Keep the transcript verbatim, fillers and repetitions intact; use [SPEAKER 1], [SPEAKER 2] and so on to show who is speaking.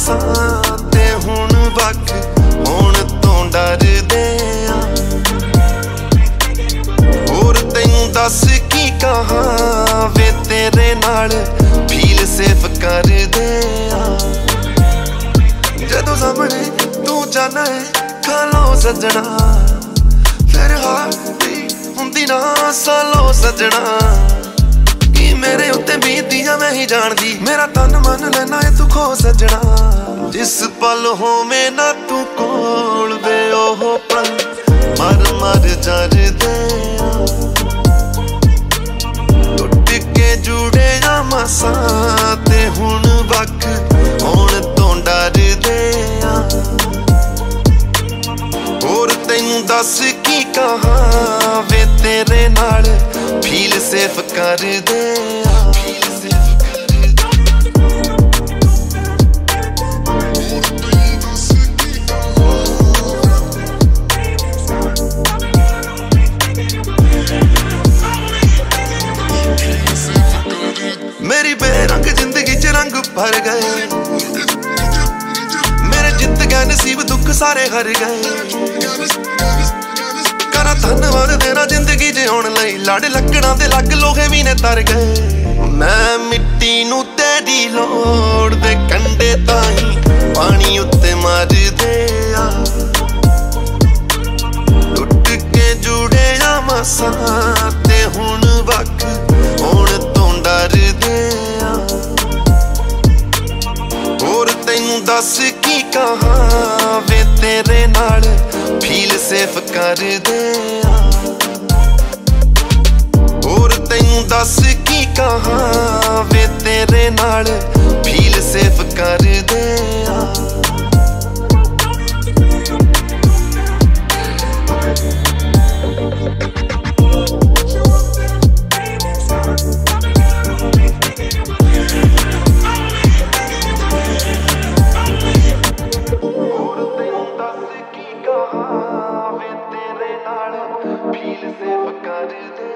[SPEAKER 1] ਮਸਾਂ ਤੇ ਹੁਣ ਵੱਖ ਹੋਣ ਤੋਂ ਡਰਦੇ ਆ। ਹੋਰ ਤੈਨੂੰ ਦੱਸ ਕੀ ਕਹਾਂ ਵੇ ਤੇਰੇ ਨਾਲ ਫੀਲ ਸੇਫ ਕਰਦੇ ਆ। ਜਦੋਂ ਸਾਹਮਣੇ ਤੂੰ ਜਾਣਾ ਹੈ ਖਾ ਲਓ ਸੱਜਣਾ, ਫਿਰ ਹਾਰਦੀ ਹੁੰਦੀ ਨਾ ਸਾਲੋ ਸੱਜਣਾ। ਕੀ ਮੇਰੇ ਉੱਤੇ ਬੀਤਦੀਆਂ ਮੈਂ ਹੀ ਜਾਣਦੀ, ਮੇਰਾ ਤਨ ਮਨ ਲੈਣਾ ਏ ਤੂੰ ਖੋ ਸੱਜਣਾ। ਜਿਸ ਪਲ ਹੋਵੇਂ ਨਾ ਤੂੰ ਕੋਲ ਵੇ ਉਹ ਪਲ ਮਰ ਮਰ ਜਰਦੇ ਆ। ਟੁੱਟ ਕੇ ਜੁੜੇ ਆ ਮਸਾਂ ਤੇ ਹੁਣ ਵੱਖ ਹੋਣ ਤੋਂ ਡਰਦੇ ਆ। ਹੋਰ ਤੈਨੂੰ ਦੱਸ ਕੀ ਕਹਾਂ ਵੇ ਤੇਰੇ ਨਾਲ ਫੀਲ ਸੇਫ ਕਰਦੇ ਆ। ਮੇਰੀ ਬੇਰੰਗ ਜ਼ਿੰਦਗੀ ਚ ਰੰਗ ਭਰ ਗਏ, ਮੇਰੇ ਜਿੱਤ ਗਏ ਨਸੀਬ ਦੁੱਖ ਸਾਰੇ ਹਰ ਗਏ। ਕਰਾਂ ਧੰਨਵਾਦ ਤੇਰਾ ਜ਼ਿੰਦਗੀ ਜਿਉਣ ਲਈ, ਲੜ ਲੱਕੜਾਂ ਦੇ ਲੱਗ ਲੋਹੇ ਵੀ ਨੇ ਤਰ ਗਏ। ਮੈਂ ਮਿੱਟੀ ਨੂੰ ਤੇਰੀ ਲੋੜ ਦੇ ਕੰਢੇ ਤਾਈਂ ਪਾਣੀ ਉੱਤੇ ਮਾਰਦੇ ਆ। ਟੁੱਟ ਕੇ ਜੁੜੇ ਆ ਮਸਾਂ ਤੇ ਹੁਣ ਵੱਖ ਹੋਣ ਤੋਂ ਡਰਦੇ ਆ। ਹੋਰ ਤੈਨੂੰ ਦੱਸ ਕੀ ਕਹਾਂ ਵੇ ਤੇਰੇ ਨਾਲ ਫੀਲ ਸੇਫ ਕਰਦੇ ਆ। ਹੋਰ ਤੈਨੂੰ ਦੱਸ ਕੀ ਕਹਾਂ ਵੇ ਤੇਰੇ ਨਾਲ ਫੀਲ ਸੇਫ ਕਰਦੇ ਆ। ਫੀਲ ਸੇਫ ਕਰਦੇ